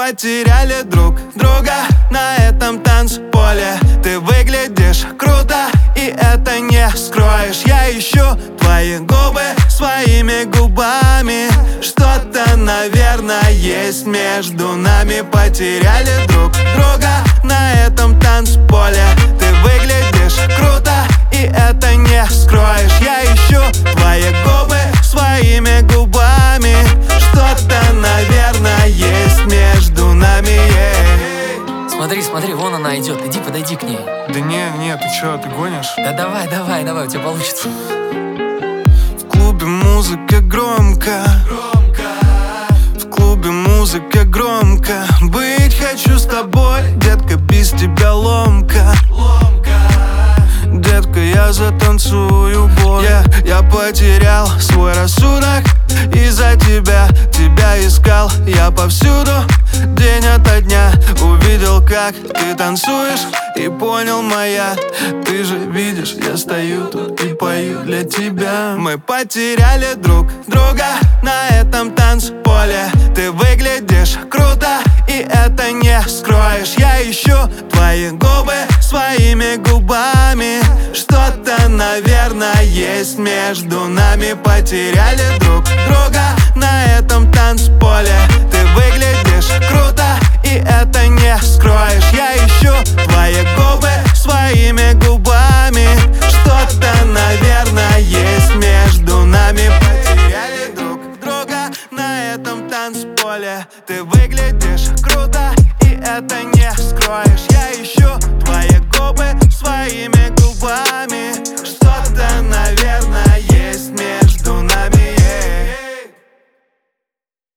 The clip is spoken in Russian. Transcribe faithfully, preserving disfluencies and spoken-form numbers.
потеряли друг друга на этом танцполе. Ты выглядишь круто, и это не скроешь. Я ищу твои губы своими губами. Что-то, наверное, есть между нами. Потеряли друг друга на этом танцполе. Ты выглядишь круто, и это не скроешь. Я ищу твои губы своими губами. Что-то, наверное, есть между нами, yeah. Смотри, смотри, вон она идет, иди подойди к ней. Да не, не, ты чё, ты гонишь? Да давай, давай, давай, у тебя получится. В клубе музыка громко, в клубе музыка громко. Быть хочу с тобой, детка, без тебя ломка. Детка, я затанцую боль. Я, я потерял свой рассудок из-за тебя. Тебя искал я повсюду, день ото дня. Увидел, как ты танцуешь, и понял, моя. Ты же видишь, я стою тут и пою для тебя. Мы потеряли друг друга на этом танцполе. Ты выглядишь круто, и это не скроешь. Я ищу твои губы своими губами. Что-то, наверное, есть между нами. Потеряли друг друга на этом танцполе. Ты выглядишь круто, и это не скроешь. Я ищу твои губы своими губами. Что-то, наверное,